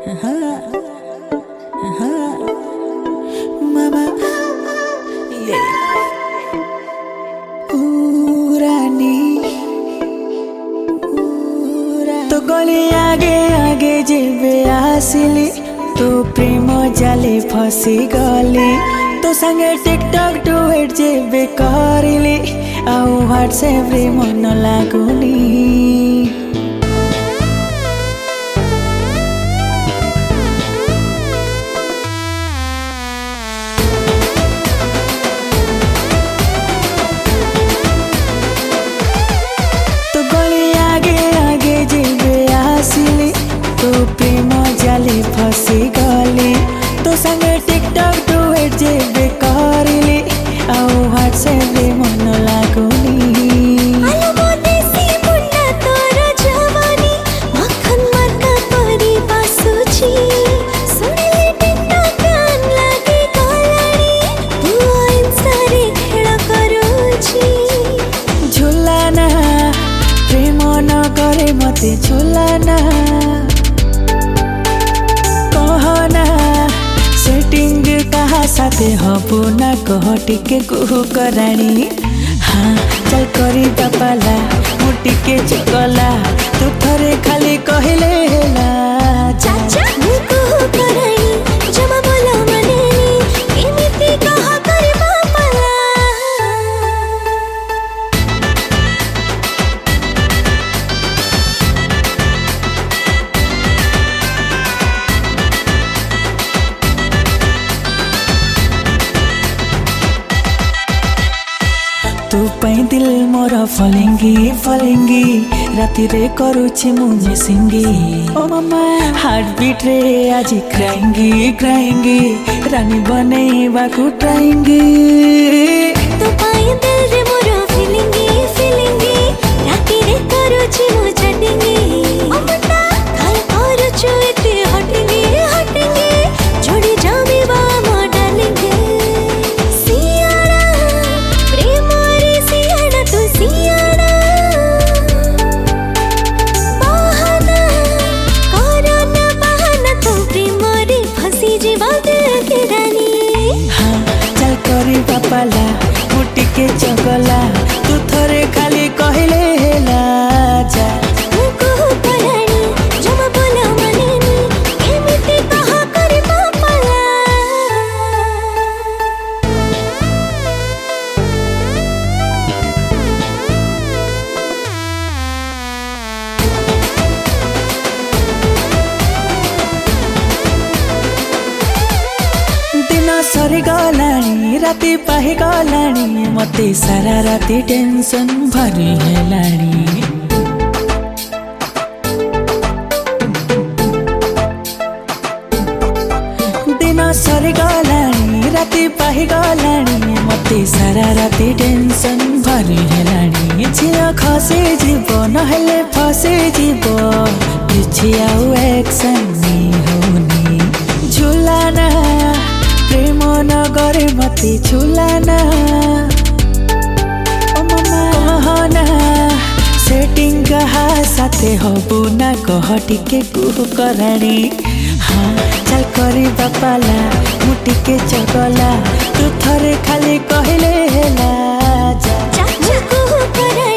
Mama, yeah. Urani, तो गली आगे आगे जेबे आसिली तो प्रेम जाले फसी गली तो संगे टिकटॉक डुएट जेबे करिली आउ व्हाट्सएप रे मन लागुनी तो प्रेम जाले फसी गली तो संगे टिकटॉक डुएट जेबे करिली आउ व्हाट्सएप रे मन लागुनी झुलाना प्रेम न करे मते झुलाना सेटिंग कहा साथे हबो ना कह टिके कुहु कराणी हाँ चल करी पाला मु टिके चगला तू थरे खाली कहले हेला चाचा मु कुहु कराणी जमा बोला मनेनी एमिति कहा करे पाला तू पाई दिल मोर फलिंगी राति रे करूछि मु मिसिंगी ओ मामा हार्ट बीट रे आज क्राइंगी रानी बनेबा को ट्राइंगी तू पाई दिल रे मोर फलिंगी राति रे करूछि मु चटिंगी ओ मता खाई करूछु एते हटिंगी जोड़ी जामी बा मो डार्लिंग पाला मु टिके चगला तू थरे खाली कहले हेला जा मु कुहु कराणी जमा बोला मनेनी एमिति कहा करे पाला दिन सरी गलानी राति पाहि गलानी मते सारा राति टेंशन भरी हेलानी दिन सरी गलानी राति पाहि गलानी मते सारा राति टेंशन भरी हेलानी झिया खसे जीव नहेले फसे जीव किछि आउ एक्शन नि होनी झुलाना प्रेम न गरे मते झुलाना ओ मामा सेटिंग कहा साथे हबो ना कह टिके कुहु कराणी हाँ चल करी पाला मु टिके चगला तू थरे खाली कहले हेला जा चाचा कुहु कराणी